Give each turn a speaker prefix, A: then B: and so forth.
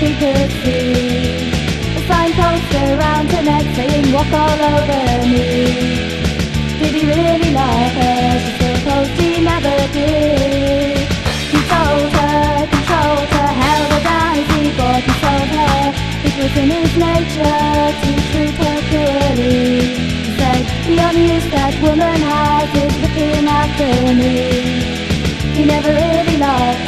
A: he could see a signpost around her neck saying walk all over me. Did he really love her? She supposed he never did. Controlled her, held her down as he bought and sold her. It was in his nature to treat her cruelly. He said the only use that woman has is looking after me. He never really loved